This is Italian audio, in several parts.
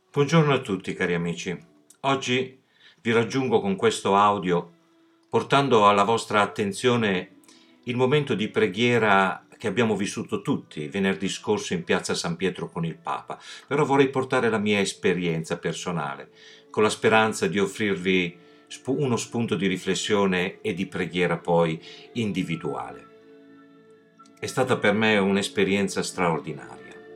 Buongiorno a tutti cari amici. Oggi vi raggiungo con questo audio portando alla vostra attenzione il momento di preghiera che abbiamo vissuto tutti venerdì scorso in piazza San Pietro con il Papa. Però vorrei portare la mia esperienza personale, con la speranza di offrirvi uno spunto di riflessione e di preghiera poi individuale. È stata per me un'esperienza straordinaria.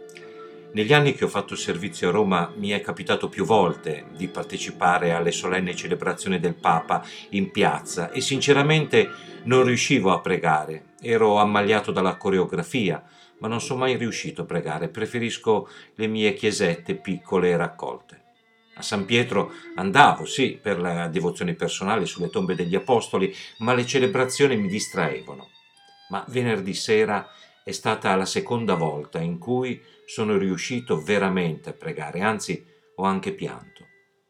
Negli anni che ho fatto servizio a Roma mi è capitato più volte di partecipare alle solenni celebrazioni del Papa in piazza e sinceramente non riuscivo a pregare. Ero ammaliato dalla coreografia, ma non sono mai riuscito a pregare. Preferisco le mie chiesette piccole e raccolte. A San Pietro andavo, sì, per la devozione personale sulle tombe degli apostoli, ma le celebrazioni mi distraevano. Ma venerdì sera è stata la seconda volta in cui sono riuscito veramente a pregare, anzi ho anche pianto.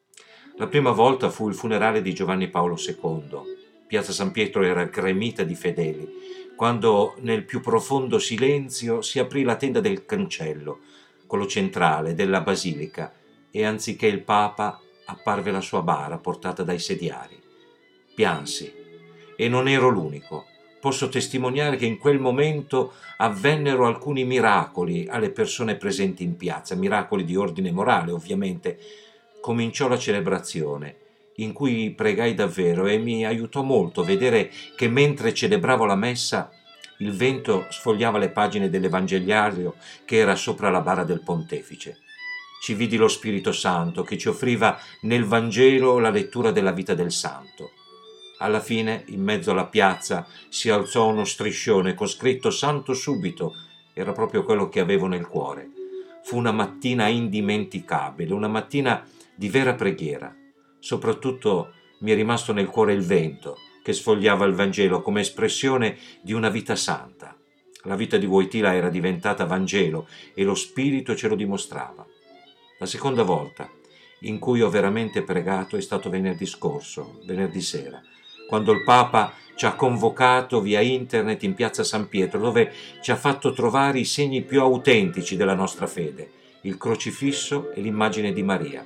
La prima volta fu il funerale di Giovanni Paolo II. Piazza San Pietro era gremita di fedeli, quando nel più profondo silenzio si aprì la tenda del cancello, quello centrale della basilica, e anziché il Papa apparve la sua bara portata dai sediari. Piansi, e non ero l'unico. Posso testimoniare che in quel momento avvennero alcuni miracoli alle persone presenti in piazza, miracoli di ordine morale ovviamente. Cominciò la celebrazione, in cui pregai davvero e mi aiutò molto vedere che mentre celebravo la messa il vento sfogliava le pagine dell'Evangeliario che era sopra la bara del pontefice. Ci vidi lo Spirito Santo che ci offriva nel Vangelo la lettura della vita del santo. Alla fine, in mezzo alla piazza, si alzò uno striscione con scritto Santo subito. Era proprio quello che avevo nel cuore. Fu una mattina indimenticabile, una mattina di vera preghiera. Soprattutto mi è rimasto nel cuore il vento che sfogliava il Vangelo come espressione di una vita santa. La vita di Wojtyla era diventata Vangelo e lo Spirito ce lo dimostrava. La seconda volta in cui ho veramente pregato è stato venerdì scorso, venerdì sera, quando il Papa ci ha convocato via internet in piazza San Pietro, dove ci ha fatto trovare i segni più autentici della nostra fede, il crocifisso e l'immagine di Maria.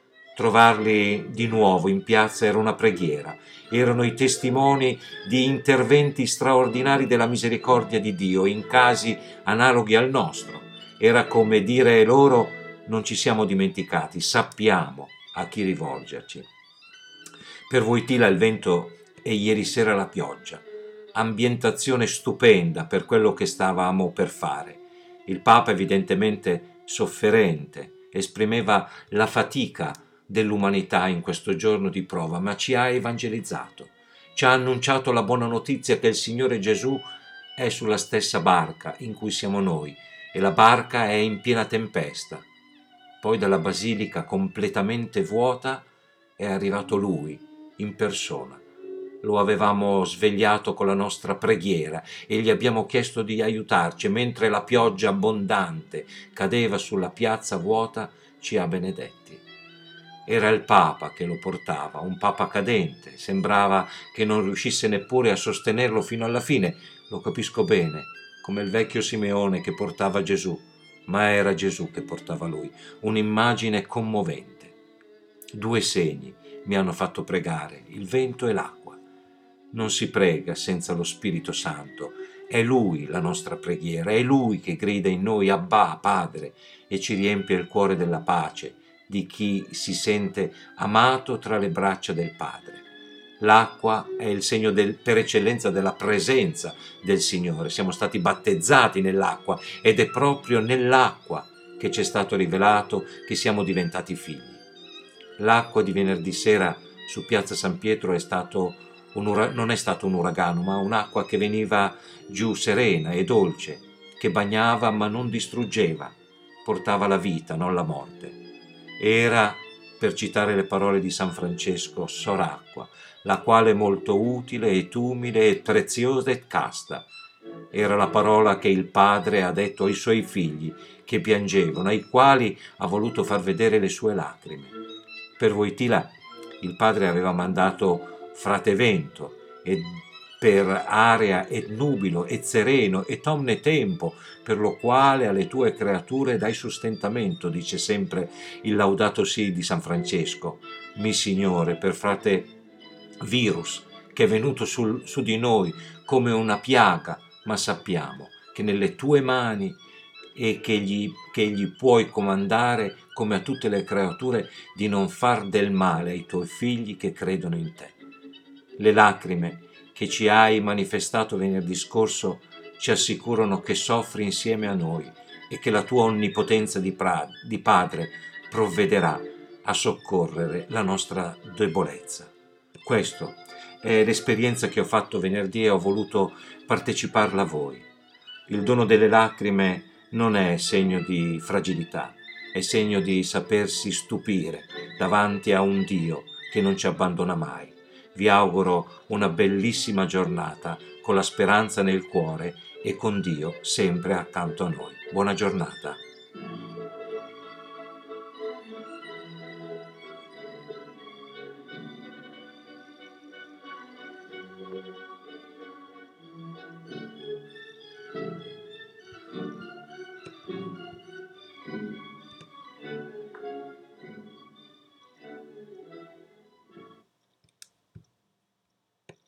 Trovarli di nuovo in piazza era una preghiera, erano i testimoni di interventi straordinari della misericordia di Dio in casi analoghi al nostro. Era come dire loro: non ci siamo dimenticati, sappiamo a chi rivolgerci. Per Wojtyla il vento e ieri sera la pioggia, ambientazione stupenda per quello che stavamo per fare. Il Papa, evidentemente sofferente, esprimeva la fatica dell'umanità in questo giorno di prova, ma ci ha evangelizzato, ci ha annunciato la buona notizia che il Signore Gesù è sulla stessa barca in cui siamo noi e la barca è in piena tempesta. Poi dalla basilica completamente vuota è arrivato Lui in persona. Lo avevamo svegliato con la nostra preghiera e gli abbiamo chiesto di aiutarci. Mentre la pioggia abbondante cadeva sulla piazza vuota, ci ha benedetti. Era il Papa che lo portava, un Papa cadente. Sembrava che non riuscisse neppure a sostenerlo fino alla fine. Lo capisco bene, come il vecchio Simeone che portava Gesù, ma era Gesù che portava lui. Un'immagine commovente. Due segni mi hanno fatto pregare, il vento e l'acqua. Non si prega senza lo Spirito Santo. È Lui la nostra preghiera, è Lui che grida in noi Abbà, Padre, e ci riempie il cuore della pace di chi si sente amato tra le braccia del Padre. L'acqua è il segno per eccellenza della presenza del Signore. Siamo stati battezzati nell'acqua ed è proprio nell'acqua che ci è stato rivelato che siamo diventati figli. L'acqua di venerdì sera su piazza San Pietro non è stato un uragano, ma un'acqua che veniva giù serena e dolce, che bagnava ma non distruggeva, portava la vita, non la morte. Era, per citare le parole di San Francesco, soracqua, la quale è molto utile et umile et preziosa et casta. Era la parola che il Padre ha detto ai suoi figli che piangevano, ai quali ha voluto far vedere le sue lacrime. Per Wojtyla il Padre aveva mandato frate vento e per area et nubilo et sereno et omne tempo, per lo quale alle tue creature dai sostentamento, dice sempre il Laudato Si di San Francesco. Mi Signore, per frate virus che è venuto su di noi come una piaga, ma sappiamo che nelle tue mani e che gli puoi comandare, come a tutte le creature, di non far del male ai tuoi figli che credono in te. Le lacrime che ci hai manifestato venerdì scorso ci assicurano che soffri insieme a noi e che la tua onnipotenza di Padre provvederà a soccorrere la nostra debolezza. Questa è l'esperienza che ho fatto venerdì e ho voluto parteciparla a voi. Il dono delle lacrime non è segno di fragilità, è segno di sapersi stupire davanti a un Dio che non ci abbandona mai. Vi auguro una bellissima giornata con la speranza nel cuore e con Dio sempre accanto a noi. Buona giornata.